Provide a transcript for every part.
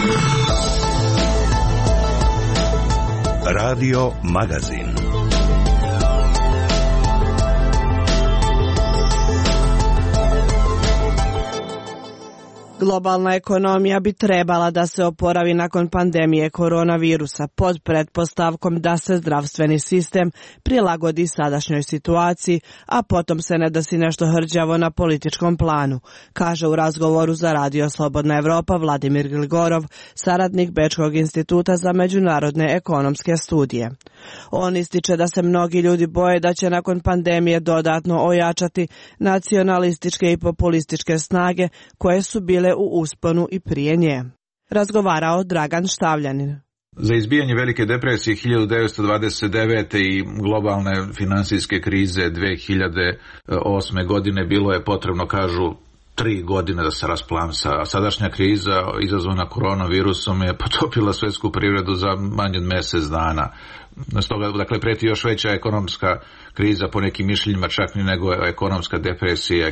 Radio Magazin. Globalna ekonomija bi trebala da se oporavi nakon pandemije koronavirusa pod pretpostavkom da se zdravstveni sistem prilagodi sadašnjoj situaciji, a potom se ne desi nešto hrđavo na političkom planu, kaže u razgovoru za Radio Slobodna Evropa Vladimir Gligorov, saradnik Bečkog instituta za međunarodne ekonomske studije. On ističe da se mnogi ljudi boje da će nakon pandemije dodatno ojačati nacionalističke i populističke snage koje su bile u usponu i prije nje. Razgovarao Dragan Štavljanin. Za izbijanje velike depresije 1929. i globalne finansijske krize 2008. godine bilo je potrebno, kažu, 3 godine da se rasplamsa. A sadašnja kriza izazvana koronavirusom je potopila svjetsku privredu za manje od mjesec dana. Stoga, dakle, preti još veća ekonomska kriza, po nekim mišljenjima čak ni nego ekonomska depresija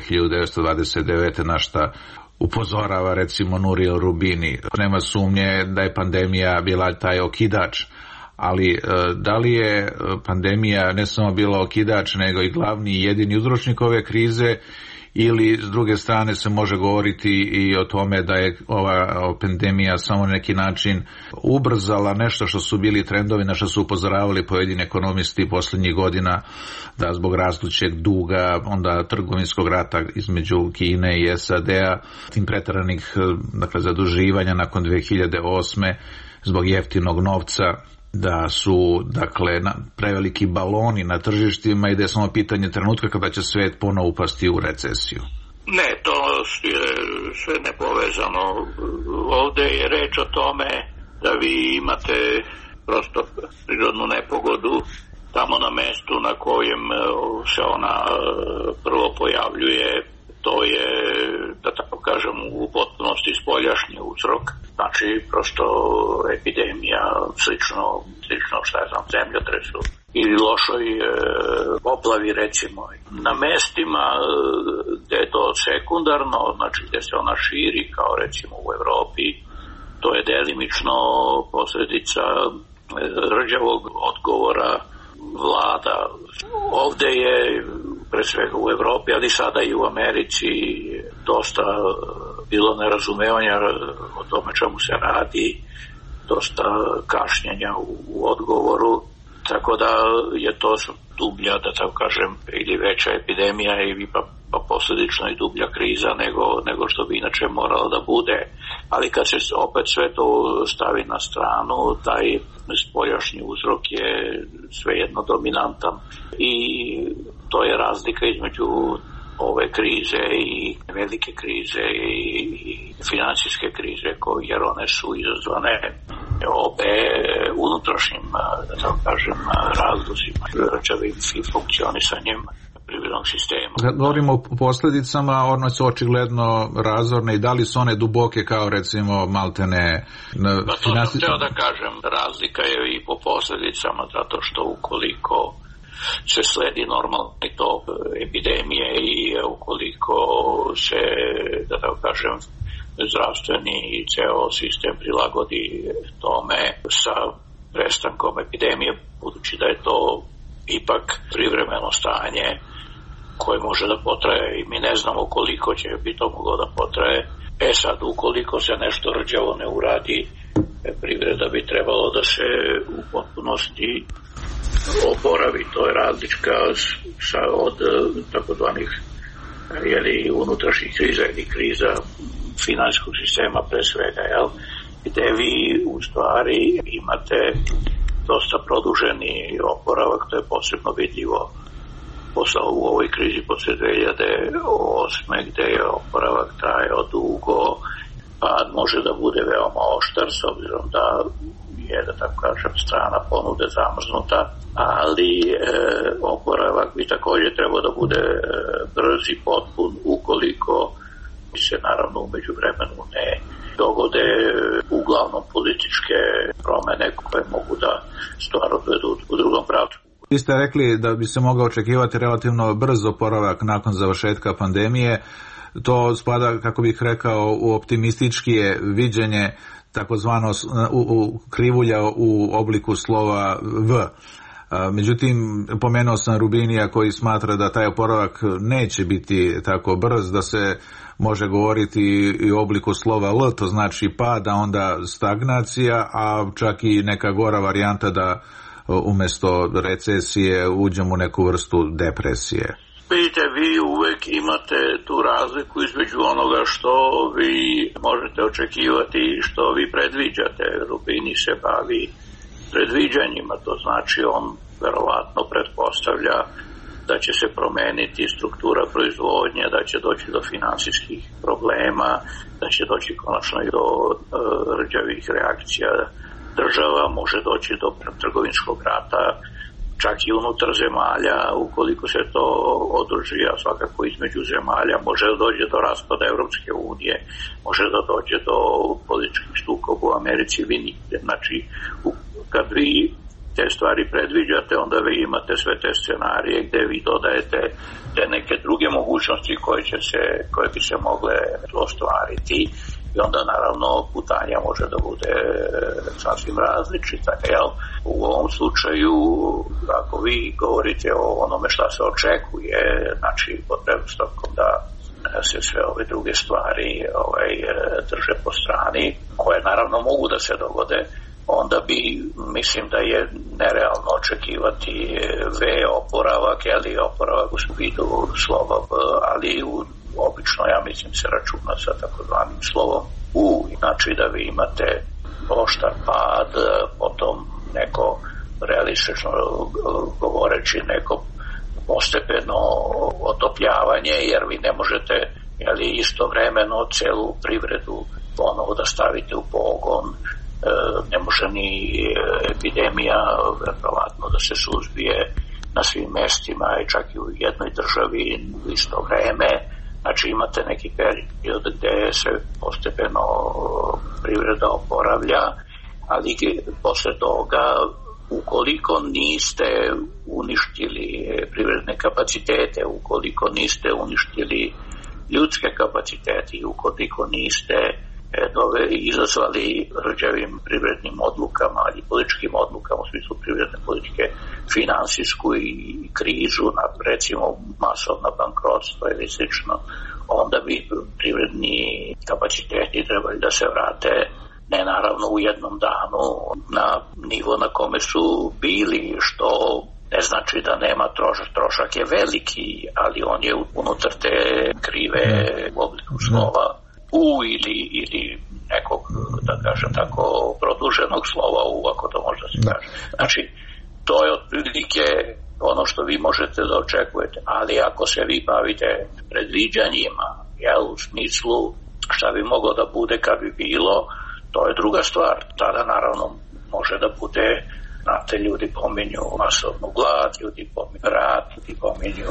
1929. na šta upozorava recimo Nuriel Rubini. Nema sumnje da je pandemija bila taj okidač, ali da li je pandemija ne samo bila okidač nego i glavni i jedini uzročnik ove krize, ili s druge strane se može govoriti i o tome da je ova pandemija samo na neki način ubrzala nešto što su bili trendovi, na što su upozoravali pojedini ekonomisti posljednjih godina, da zbog rastućeg duga, onda trgovinskog rata između Kine i SAD-a, tim pretjeranih, dakle, zaduživanja nakon 2008. zbog jeftinog novca, da su, dakle, preveliki baloni na tržištima i da je samo pitanje trenutka kada će svijet ponovo upasti u recesiju. Ne, to je sve nepovezano. Ovdje je reč o tome da vi imate prosto prirodnu nepogodu tamo na mestu na kojem se ona prvo pojavljuje. To je, da tako kažem, u potpunosti spoljašnji uzrok. Znači, prosto epidemija, slično šta je znam, zemljotresu ili lošoj poplavi, recimo. Na mestima gdje je to sekundarno, znači gdje se ona širi, kao recimo u Evropi, to je delimično posljedica rđavog odgovora vlada. Ovdje je, pre svega u Evropi, ali sada i u Americi, dosta bilo nerazumevanja o tome čemu se radi, dosta kašnjenja u odgovoru, tako da je to dublja, da tako kažem, ili veća epidemija i pa posljedično i dublja kriza nego što bi inače moralo da bude. Ali kad se opet sve to stavi na stranu, taj spoljašnji uzrok je svejedno dominantan i to je razlika između ove krize i velike krize i financijske krize, jer one su izazvane obe unutrašnjim, da tako kažem, razlozima, rčavim funkcionisanjem privrednog sistema. Govorimo o posljedicama, one su očigledno razorne i da li su one duboke kao recimo maltene financijske? To sam hteo da kažem, razlika je i po posljedicama, zato što ukoliko se sledi normalni tok epidemije i ukoliko se, da tako kažem, zdravstveni i ceo sistem prilagodi tome sa prestankom epidemije, budući da je to ipak privremeno stanje koje može da potraje i mi ne znamo koliko će bi to moglo da potraje. Sad, ukoliko se nešto rđavo ne uradi, privreda bi trebalo da se u potpunosti oporavi. To je različka od takozvanih unutrašnjih kriza ili kriza financijskog sistema pre svega, gde vi u stvari imate dosta produženi oporavak. To je posebno vidljivo u ovoj krizi posle 2008. gde je oporavak trajao dugo, pa može da bude veoma oštar s obzirom da je, da tako kažem, strana ponude zamrznuta, ali oporavak bi također trebao da bude brz i potpun ukoliko se naravno umeđu vremenu ne dogode uglavnom političke promene koje mogu da stvar odvedu u drugom pravcu. Vi ste rekli da bi se mogao očekivati relativno brz oporavak nakon završetka pandemije. To spada, kako bih rekao, u optimističkije viđenje takozvano krivulja u obliku slova V. Međutim, pomenuo sam Rubinija koji smatra da taj oporavak neće biti tako brz, da se može govoriti i o obliku slova L, to znači pad, a onda stagnacija, a čak i neka gora varijanta da umjesto recesije uđemo u neku vrstu depresije. Vidite, vi uvek imate tu razliku između onoga što vi možete očekivati i što vi predviđate. Rubini se bavi predviđanjima, to znači on verovatno pretpostavlja da će se promeniti struktura proizvodnje, da će doći do finansijskih problema, da će doći konačno i do rđavih reakcija država, može doći do trgovinskog rata, čak i unutar zemalja, ukoliko se to održi, a svakako između zemalja, može da dođe do raspada Evropske unije, može da dođe do političkih sukoba u Americi, vi nigde. Znači, kad vi te stvari predviđate, onda vi imate sve te scenarije gde vi dodajete te neke druge mogućnosti koje bi se mogle ostvariti i onda naravno putanja može da bude sasvim različita. U ovom slučaju, ako vi govorite o onome šta se očekuje, znači pod pretpostavkom da se sve ove druge stvari drže po strani, koje naravno mogu da se dogode, onda bi, mislim da je nerealno očekivati V oporavak, ali oporavak u vidu slova V, ali obično, ja mislim, se računa sa takozvanim slovom U, znači da vi imate oštar pad, potom neko realistično govoreći neko postepeno otopljavanje, jer vi ne možete istovremeno celu privredu ponovo da stavite u pogon. Ne može ni epidemija verovatno da se suzbije na svim mestima i čak i u jednoj državi u isto vreme. Znači imate neki period gde se postepeno privreda oporavlja, ali posle toga, ukoliko niste uništili privredne kapacitete, ukoliko niste uništili ljudske kapacitete i ukoliko niste izazvali rđavim privrednim odlukama i političkim odlukama u smislu privredne politike, finansijsku i krizu, recimo masovna bankrotstva ili slično, onda bi privredni kapaciteti trebali da se vrate, ne naravno u jednom danu, na nivo na kome su bili, što ne znači da nema trošak. Trošak je veliki, ali on je unutar te krive u obliku slova U ili nekog, da kažem tako, produženog slova U, ako to možda se kaže. Znači, to je otprilike ono što vi možete da očekujete, ali ako se vi bavite predviđanjima, u smislu šta bi moglo da bude kad bi bilo, to je druga stvar. Tada naravno može da bude, znate, ljudi pominju masovnu glad, ljudi pominju rat, ljudi pominju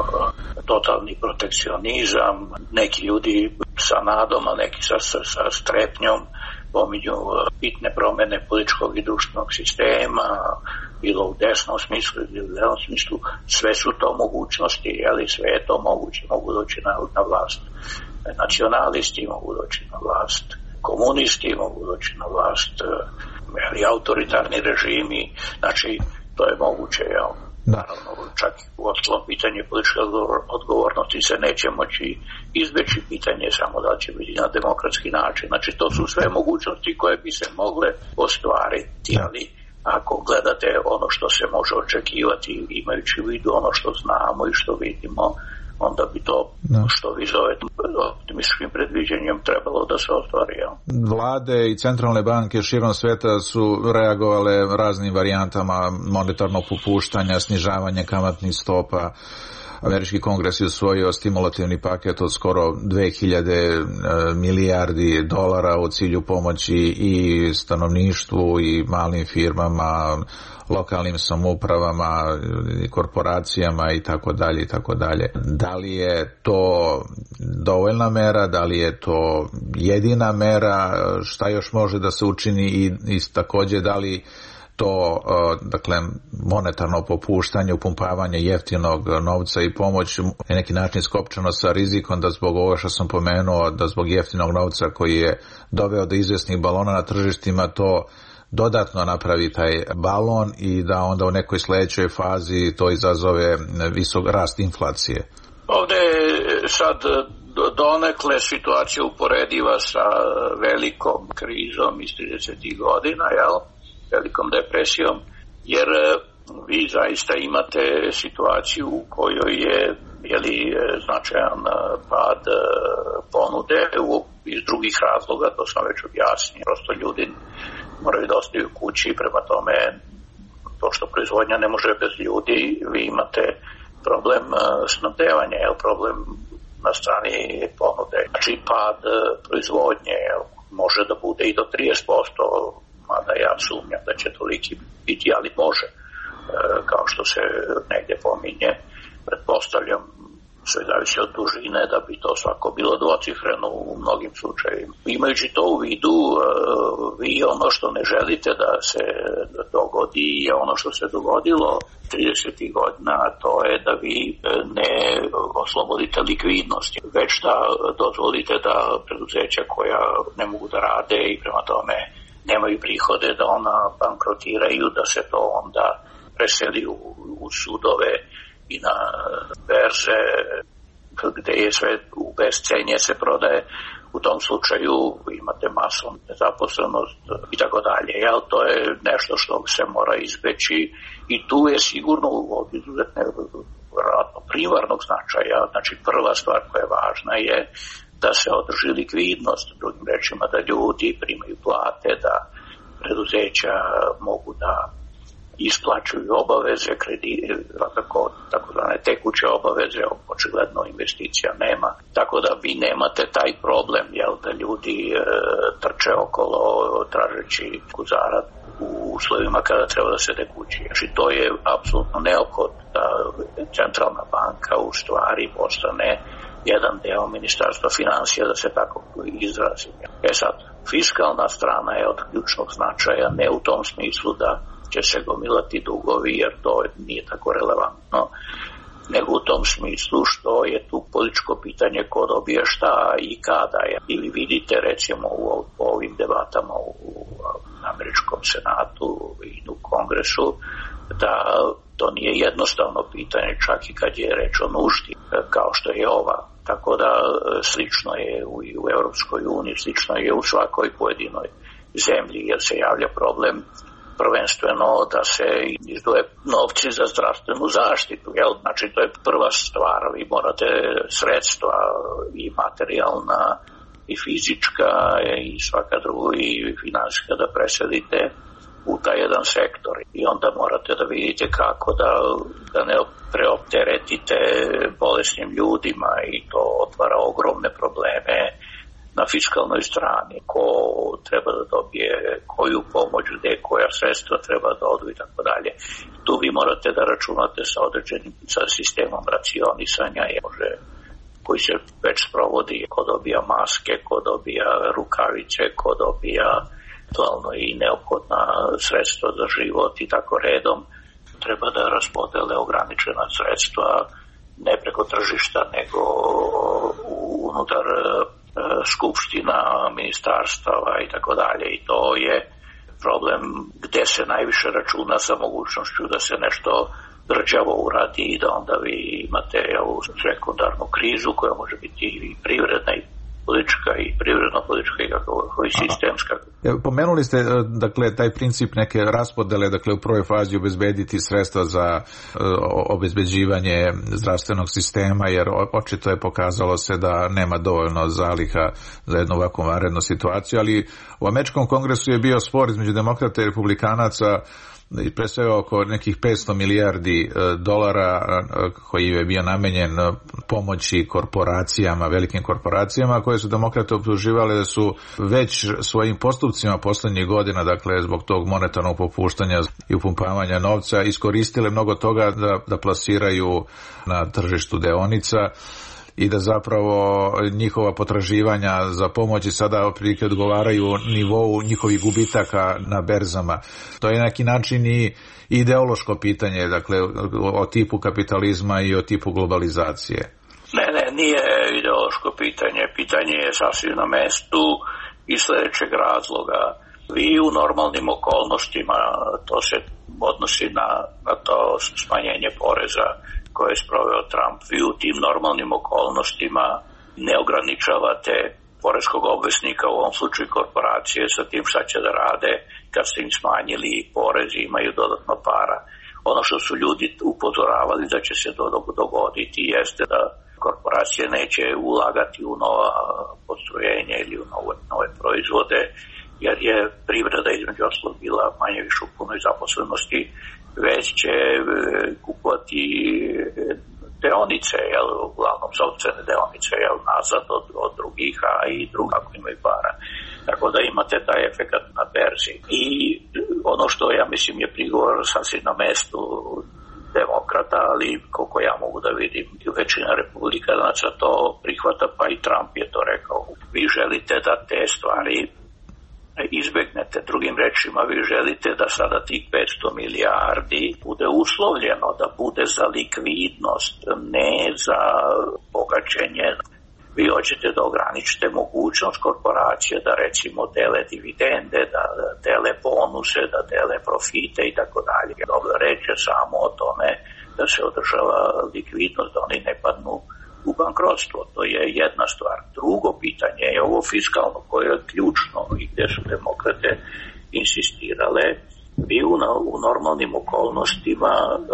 totalni protekcionizam, neki ljudi sa nadom, a neki sa strepnjom pominju bitne promene političkog i društvenog sistema, bilo u desnom smislu ili u levom smislu. Sve su to mogućnosti, sve je to moguće. Mogu doći na vlast nacionalisti, mogu doći na vlast komunisti, mogu doći na vlast autoritarni režimi. Znači, to je moguće, Naravno, čak u ostalom pitanje političke odgovornosti se neće moći izbeći, pitanje samo da će biti na demokratski način. Znači, to su sve mogućnosti koje bi se mogle ostvariti, ali ako gledate ono što se može očekivati, imajući u vidu ono što znamo i što vidimo, onda bi to što vi zovete optimističkim predviđanjem trebalo da se ostvari. Vlade i centralne banke širom sveta su reagovale raznim varijantama monetarnog popuštanja, snižavanja kamatnih stopa. Američki kongres je usvojio stimulativni paket od skoro 2000 milijardi dolara u cilju pomoći i stanovništvu i malim firmama, lokalnim samoupravama, korporacijama i tako dalje i tako dalje. Da li je to dovoljna mera, da li je to jedina mera, šta još može da se učini i također da li to, dakle, monetarno popuštanje, upumpavanje jeftinog novca i pomoć na neki način skopčano sa rizikom da zbog ovo što sam pomenuo, da zbog jeftinog novca koji je doveo do izvjesnih balona na tržištima, to dodatno napravi taj balon i da onda u nekoj sljedećoj fazi to izazove visok rast inflacije. Ovdje je sad donekle situacija uporediva sa velikom krizom iz 30. godina, velikom depresijom, jer vi zaista imate situaciju u kojoj je značajan pad ponude iz drugih razloga, to sam već objasnio, prosto ljudi moraju da ostaju kući, prema tome to što proizvodnja ne može bez ljudi, vi imate problem snabdevanja, problem na strani ponude. Znači pad proizvodnje može da bude i do 30%, mada ja sumnjam da će toliki biti, ali može, kao što se negdje pominje. Pretpostavljam, sve zavisi od dužine, da bi to svako bilo dvocifreno u mnogim slučajevima. Imajući to u vidu, vi ono što ne želite da se dogodi je ono što se dogodilo 30. godina, a to je da vi ne oslobodite likvidnost, već da dozvolite da preduzeća koja ne mogu da rade i prema tome nemaju prihode, da ona bankrotiraju, da se to onda preseli u sudove i na berze gdje je sve u bescenje se prodaje. U tom slučaju imate masovnu nezaposlenost i tako dalje. To je nešto što se mora izbeći i tu je sigurno od izuzetno primarnog značaja. Znači prva stvar koja je važna je da se održi likvidnost, drugim rečima da ljudi primaju plate, da preduzeća mogu da isplaćuju obaveze, kredite, takozvane tekuće obaveze, očigledno investicija nema. Tako da vi nemate taj problem, da ljudi trče okolo tražeći zarad u uslovima kada treba da sede kući. Znači to je apsolutno neophodno da centralna banka u stvari postane jedan deo ministarstva financija, da se tako izrazim. Sad, fiskalna strana je od ključnog značaja, ne u tom smislu da će se gomilati dugovi, jer to nije tako relevantno, nego u tom smislu što je tu političko pitanje ko dobije šta i kada je. I vi vidite recimo u ovim debatama u američkom senatu i u kongresu da to nije jednostavno pitanje, čak i kad je reč o nuždi, kao što je ova. Tako da slično je u Europskoj uniji, slično je u svakoj pojedinoj zemlji, jer se javlja problem prvenstveno da se izdvoje novci za zdravstvenu zaštitu. Znači to je prva stvar, vi morate sredstva i materijalna i fizička i svaka druga i finansijska da preselite u taj jedan sektor. I onda morate da vidite kako da ne preopteretite bolesnim ljudima i to otvara ogromne probleme na fiskalnoj strani, ko treba da dobije koju pomoć, gde koja sredstva treba da odu i tako dalje. Tu vi morate da računate sa sistemom racionisanja, koji se već sprovodi, ko dobija maske, ko dobija rukavice, ko dobija i neophodna sredstva za život i tako redom. Treba da raspodele ograničena sredstva, ne preko tržišta, nego unutar skupština, ministarstava i tako dalje. I to je problem gde se najviše računa sa mogućnošću da se nešto drđavo uradi i da onda vi imate ovu sekundarnu krizu koja može biti i privredna i politička i privredno-politička i sistemska. Pomenuli ste, dakle, taj princip neke raspodele, dakle, u prvoj fazi obezbediti sredstva za obezbeđivanje zdravstvenog sistema, jer očito je pokazalo se da nema dovoljno zaliha za jednu ovakvu vanrednu situaciju, ali u američkom kongresu je bio spor između demokrata i republikanaca i pre svega oko nekih 500 milijardi dolara koji je bio namenjen pomoći korporacijama, velikim korporacijama, koje su demokrate optuživale da su već svojim postupcima posljednjih godina, dakle zbog tog monetarnog popuštanja i upumpavanja novca, iskoristile mnogo toga da plasiraju na tržištu deonica. i da zapravo njihova potraživanja za pomoć i sada otprilike odgovaraju nivou njihovih gubitaka na berzama. To je na neki način i ideološko pitanje, dakle o tipu kapitalizma i o tipu globalizacije. Ne, nije ideološko pitanje. Pitanje je sasvim na mestu iz sljedećeg razloga. Vi u normalnim okolnostima, to se odnosi na to smanjenje poreza koje je sproveo Trump, vi u tim normalnim okolnostima ne ograničavate poreskog obveznika, u ovom slučaju korporacije, sa tim šta će da rade kad ste im smanjili porez i imaju dodatno para. Ono što su ljudi upozoravali da će se dogoditi jeste da korporacije neće ulagati u nova postrojenja ili u nove proizvode, jer je privreda između ostalog bila manje više u punoj zaposlenosti, već će kupovati deonice, uglavnom sopstvene deonice, nazad od drugih, a i druga ako imaju para. Tako da imate taj efekat na berzi. I ono što ja mislim je prigovor sasvim na mestu demokrata, ali koliko ja mogu da vidim, većina republikanaca to prihvata, pa i Trump je to rekao. Vi želite da te stvari izbegnete. Drugim rečima, vi želite da sada tih 500 milijardi bude uslovljeno, da bude za likvidnost, ne za bogaćenje. Vi hoćete da ograničite mogućnost korporacije da recimo dele dividende, da dele bonuse, da dele profite i tako dalje. Dobro, reč je samo o tome da se održava likvidnost, da oni ne padnu u bankrotstvo. To je jedna stvar. Drugo pitanje je ovo fiskalno, koje je ključno i gdje su demokrate insistirale. Vi u normalnim okolnostima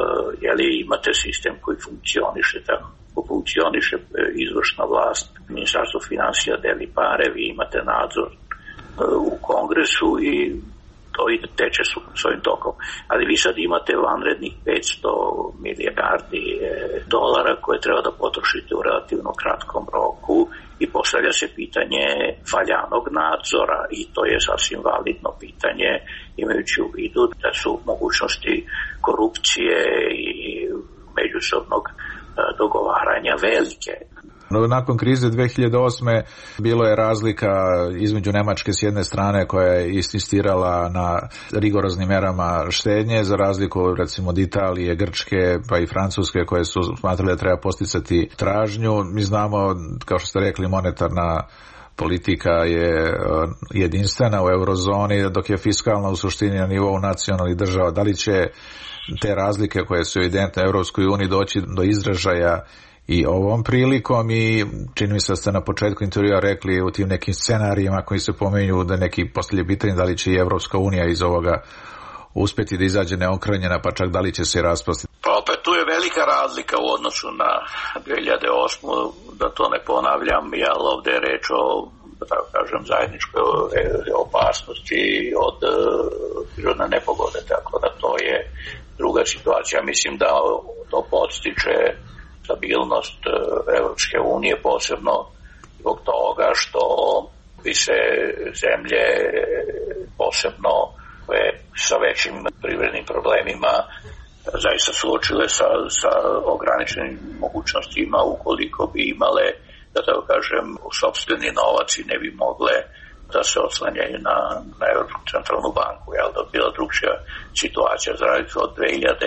imate sistem koji funkcioniše tako. Funkcioniše izvršna vlast, Ministarstvo financija deli pare, vi imate nadzor u Kongresu i to ide teče svojim tokom. Ali vi sad imate vanrednih 500 milijardi dolara koje treba da potrošite u relativno kratkom roku i postavlja se pitanje valjanog nadzora i to je sasvim validno pitanje, imajući u vidu da su mogućnosti korupcije i međusobnog dogovaranja velike. Nakon krize 2008. bilo je razlika između Nemačke s jedne strane koja je insistirala na rigoroznim merama štednje, za razliku recimo od Italije, Grčke pa i Francuske koje su smatrali da treba posticati tražnju. Mi znamo, kao što ste rekli, monetarna politika je jedinstvena u eurozoni, dok je fiskalna u suštini na nivou nacionalnih država. Da li će te razlike koje su evidentne u Europskoj uniji doći do izražaja i ovom prilikom? I čini mi se da ste na početku intervjua rekli u tim nekim scenarijima koji se pomenju da neki postavlja pitanje da li će i Europska unija iz ovoga uspjeti da izađe neokranjena, pa čak da li će se raspasti. Pa opet tu je velika razlika u odnosu na 2008. Da to ne ponavljam, jer ovdje je reč o, da tako kažem, zajedničkoj opasnosti od prirodne nepogode, tako da to je druga situacija. Mislim da to podstiče stabilnost Evropske unije, posebno zbog toga što bi se zemlje posebno sa većim privrednim problemima zaista suočile sa ograničenim mogućnostima ukoliko bi imale, da tako kažem, sopstveni novac i ne bi mogle da se oslanjaju na Europsku centralnu banku. Jel da bila drugčija situacija za razliku od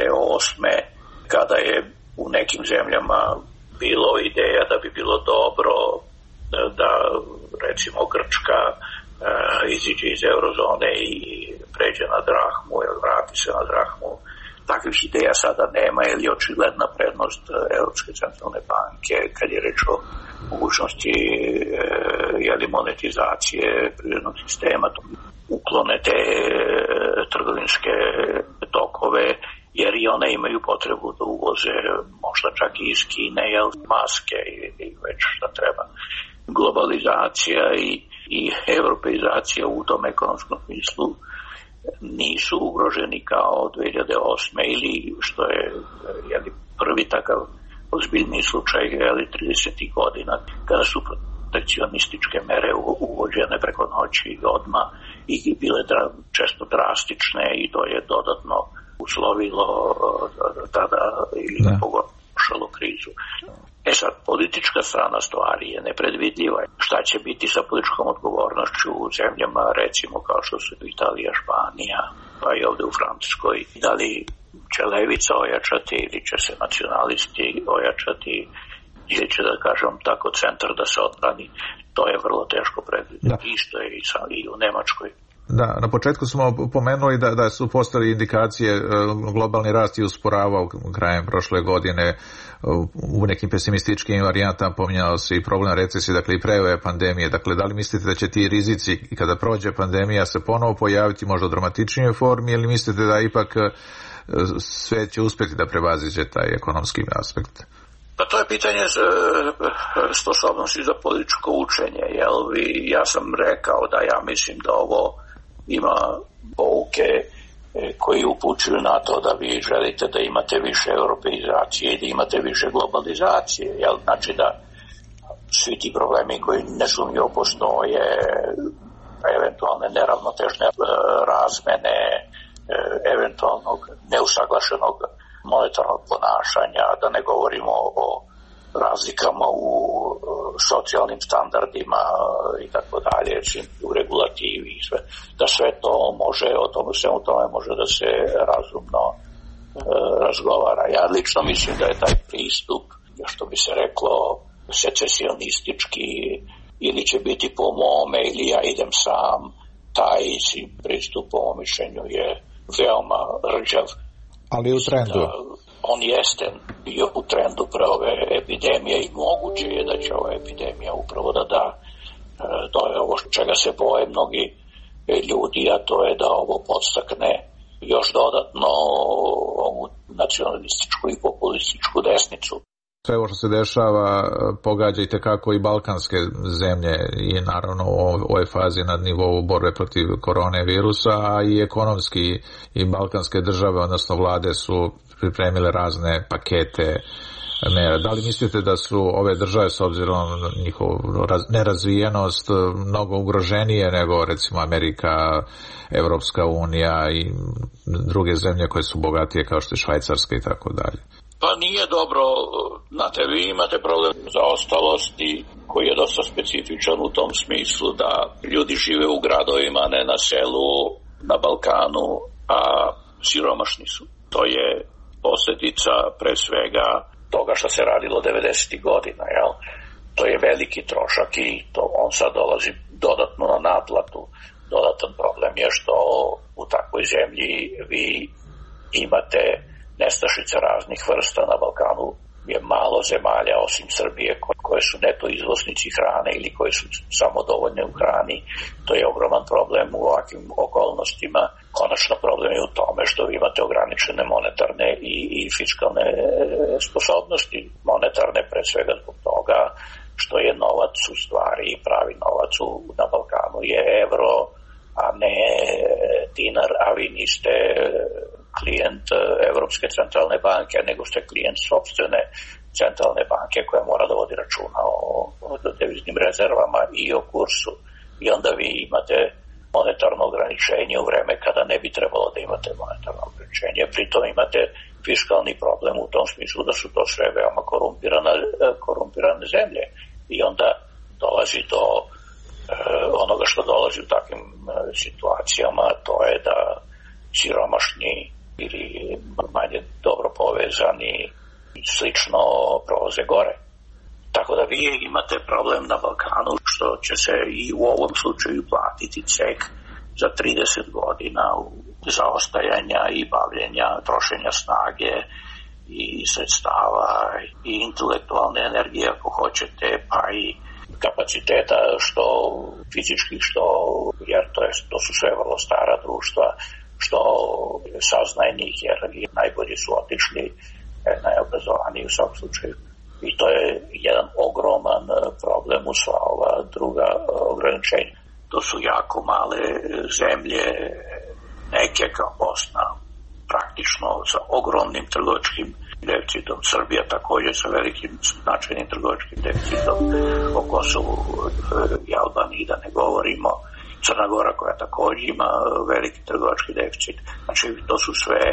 2008. kada je u nekim zemljama bilo ideja da bi bilo dobro da recimo Grčka iziđe iz eurozone i pređe na drahmu ili vrati se na drahmu. Takvih ideja sada nema, jer je očigledna prednost Europske centralne banke kad je reč o mogućnosti monetizacije privrednog sistema, uklone te trgovinske tokove, jer i one imaju potrebu da uvoze možda čak i iz Kine, maske i već šta treba. Globalizacija i europeizacija u tom ekonomskom smislu nisu ugroženi kao 2008. ili što je prvi takav ozbiljni slučaj 30. godina kada su protekcionističke mere uvođene preko noći i odmah i bile često drastične i to je dodatno uslovilo tada pokušalo krizu. Sad, politička strana stvari je nepredvidljiva. Šta će biti sa političkom odgovornošću u zemljama, recimo kao što su Italija, Španija, pa i ovdje u Francuskoj? Da li će levica ojačati ili će se nacionalisti ojačati ili će, da kažem tako, centar da se odbrani? To je vrlo teško predvidjeti. Isto je i u Nemačkoj. Da, na početku smo pomenuli da su postale indikacije, globalni rast je usporavao krajem prošle godine, u nekim pesimističkim varijantama pominjalo se i problem recesije, dakle i pre ove pandemije. Dakle, da li mislite da će ti rizici kada prođe pandemija se ponovo pojaviti možda u dramatičnijoj formi ili mislite da ipak sve će uspjeti da prevaziđe taj ekonomski aspekt? Pa to je pitanje sposobnosti za političko učenje. Ja sam rekao da ja mislim da ovo ima pouke koji upućuju na to da vi želite da imate više europeizacije i da imate više globalizacije. Znači da svi ti problemi koji nesumnjivo postoje, eventualne neravnotežne razmene, eventualnog neusaglašenog monetarnog ponašanja, da ne govorimo o razlikama u socijalnim standardima i tako dalje, u regulativi i sve, da sve to može, o tome može da se razumno razgovara. Ja lično mislim da je taj pristup, što bi se reklo, secesionistički, ili će biti po mome ili ja idem sam, taj pristup po mom mišljenju je veoma rđav. Ali u trendu? On jeste bio u trendu pre ove epidemije i moguće je da će ova epidemija upravo da to je ovo čega se boje mnogi ljudi, a to je da ovo podstakne još dodatno ovu nacionalističku i populističku desnicu. Sve ovo što se dešava pogađa i tekako i balkanske zemlje i naravno u ovoj fazi na nivou borbe protiv koronavirusa, a i ekonomski i balkanske države, odnosno vlade su pripremile razne pakete mera. Da li mislite da su ove države s obzirom na njihovu nerazvijenost mnogo ugroženije nego recimo Amerika, Evropska unija i druge zemlje koje su bogatije kao što je Švajcarska i tako dalje? Pa nije dobro, znate, vi imate problem zaostalosti koji je dosta specifičan u tom smislu da ljudi žive u gradovima, ne na selu, na Balkanu, a siromašni su. To je posljedica pre svega toga što se radilo 90. godina, jel? To je veliki trošak i on sad dolazi dodatno na naplatu. Dodatan problem je što u takvoj zemlji vi imate nestašice raznih vrsta. Na Balkanu je malo zemalja osim Srbije koje su neto izvoznici hrane ili koje su samodovoljne u hrani. To je ogroman problem u ovakvim okolnostima. Konačno problem je u tome što vi imate ograničene monetarne i fiskalne sposobnosti. Monetarne pre svega zbog toga što je novac u stvari, pravi novac na Balkanu je evro, a ne dinar, a vi niste klijent Evropske centralne banke, nego ste klijent sopstvene centralne banke koja mora da vodi računa o deviznim rezervama i o kursu. I onda vi imate monetarno ograničenje u vreme kada ne bi trebalo da imate monetarno ograničenje. Pritom imate fiskalni problem u tom smislu da su to sve veoma korumpirane zemlje. I onda dolazi do onoga što dolazi u takvim situacijama, to je da siromašni ili manje dobro povezani slično prolaze gore. Tako da vi imate problem na Balkanu što će se i u ovom slučaju platiti cek za 30 godina zaostajanja i bavljenja, trošenja snage i sredstava i intelektualne energije ako hoćete, pa i kapaciteta što fizičkih, što, jer to su sve vrlo stara društva, što saznajnih, jer najbolji su otišli, najobrazovaniji u svakom slučaju. I to je jedan ogroman problem u sva ova druga ograničenja. To su jako male zemlje, neke kao Bosna, praktično sa ogromnim trgovačkim deficitom. Srbija također sa velikim značajnim trgovačkim deficitom, o Kosovu i Albaniji da ne govorimo, Crna Gora koja također ima veliki trgovački deficit. Znači to su sve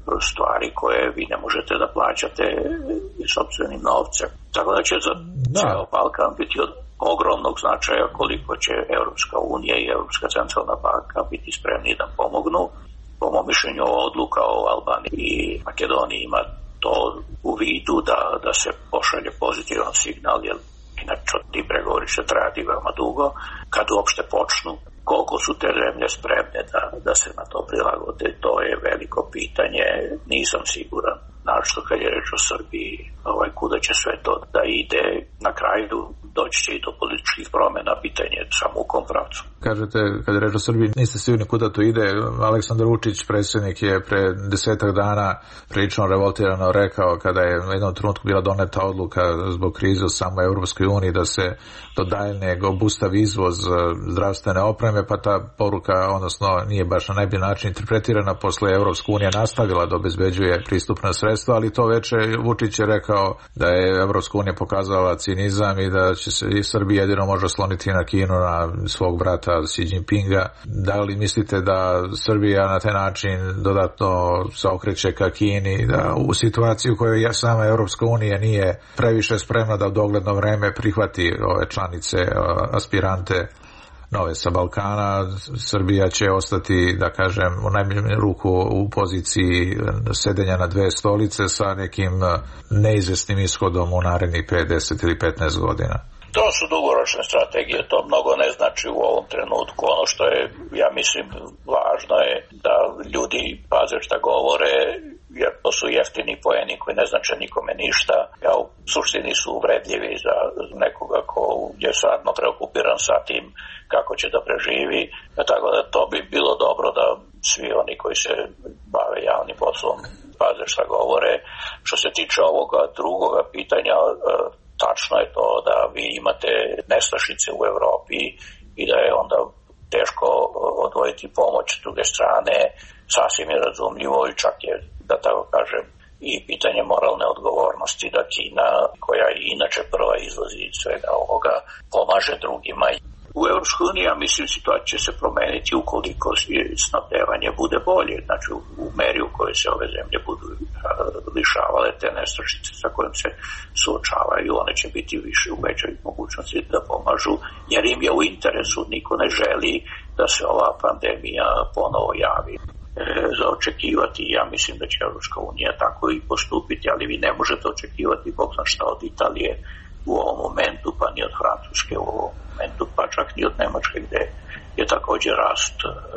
stvari koje vi ne možete da plaćate sopstvenim novcem. Tako da će za ceo Balkan biti od ogromnog značaja koliko će Europska unija i Europska centralna banka biti spremni da pomognu. Po mom mišljenju odluka o Albaniji i Makedoniji ima to u vidu da se pošalje pozitivan signal, jer inače ti pregovori će trajati veoma dugo. Kad uopšte počnu, koliko su te zemlje spremne da se na to prilagode, to je veliko pitanje, nisam siguran. Našto kad je reč o Srbiji, kuda će sve to da ide, na kraju doći će i do političkih promjena, pitanje samo u kom pravcu. Kažete, kad je reč o Srbiji, niste sigurni kuda to ide. Aleksandar Vučić, predsjednik, je pre 10 dana prilično revoltirano rekao, kada je u jednom trenutku bila doneta odluka zbog krize u samoj Europskoj uniji da se do daljnjeg obustavi izvoz zdravstvene opreme, pa ta poruka, odnosno nije baš na najbolji način interpretirana. Posle Europska unija nastavila da obezbeđuje pristupna sredstva, ali to veče Vučić je rekao da je Evropska unija pokazala cinizam i da će se i Srbija jedino može osloniti na Kinu, na svog brata Xi Jinpinga. Da li mislite da Srbija na taj način dodatno se okreće ka Kini, da u situaciji u kojoj sama Evropska unija nije previše spremna da u dogledno vreme prihvati ove članice, aspirante nove sa Balkana, Srbija će ostati, da kažem, u najmanju ruku u poziciji sedenja na dve stolice sa nekim neizvesnim ishodom u narednih 5, 10 ili 15 godina? To su dugoročne strategije, to mnogo ne znači u ovom trenutku. Ono što je, ja mislim, važno je da ljudi paze šta govore, jer to su jeftini poeni koji ne znače nikome ništa. Ja u suštini su uvredljivi za nekoga ko je stvarno preokupiran sa tim kako će da preživi. Tako da to bi bilo dobro da svi oni koji se bave javnim poslom paze šta govore. Što se tiče ovoga drugoga pitanja, tačno je to da vi imate nestašice u Evropi i da je onda teško odvojiti pomoć s druge strane, sasvim je razumljivo i čak je, da tako kažem, i pitanje moralne odgovornosti da Kina, koja i inače prva izvozi svega ovoga, pomaže drugima. U Evropskoj uniji, ja mislim, situacija će se promeniti ukoliko snabdevanje bude bolje, znači u meri u kojoj se ove zemlje budu lišavale te nestašice sa kojim se suočavaju, one će biti više u većoj mogućnosti da pomažu, jer im je u interesu, niko ne želi da se ova pandemija ponovo javi. Za očekivati, ja mislim da će Evropska unija tako i postupiti, ali vi ne možete očekivati bog zna šta od Italije u ovom momentu, pa ni od Francuske u ovom momentu, pa čak ni od Nemačke, gde je također rast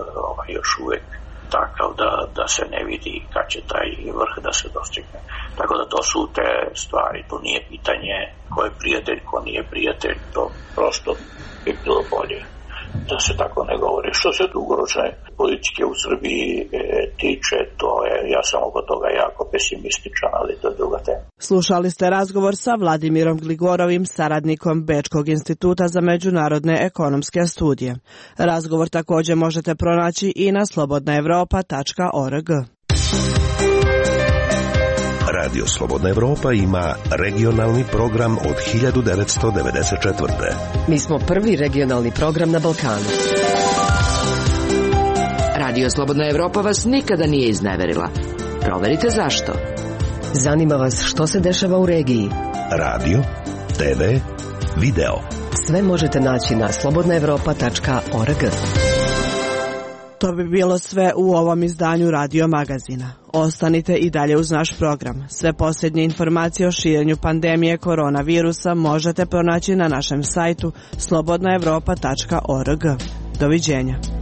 još uvek takav da se ne vidi kad će taj vrh da se dostigne. Tako da to su te stvari, to nije pitanje ko je prijatelj, ko nije prijatelj, to prosto bi bilo bolje da se tako ne govori. Što se dugoročne politike u Srbiji tiče, to je, ja sam oko toga jako pesimističan, ali to je druga tema. Slušali ste razgovor sa Vladimirom Gligorovim, saradnikom Bečkog instituta za međunarodne ekonomske studije. Razgovor također možete pronaći i na slobodnaevropa.org. Radio Slobodna Evropa ima regionalni program od 1994. Mi smo prvi regionalni program na Balkanu. Radio Slobodna Evropa vas nikada nije izneverila. Proverite zašto. Zanima vas što se dešava u regiji. Radio, TV, video. Sve možete naći na slobodnaevropa.org. To bi bilo sve u ovom izdanju Radio Magazina. Ostanite i dalje uz naš program. Sve posljednje informacije o širenju pandemije koronavirusa možete pronaći na našem sajtu slobodnaevropa.org. Doviđenja.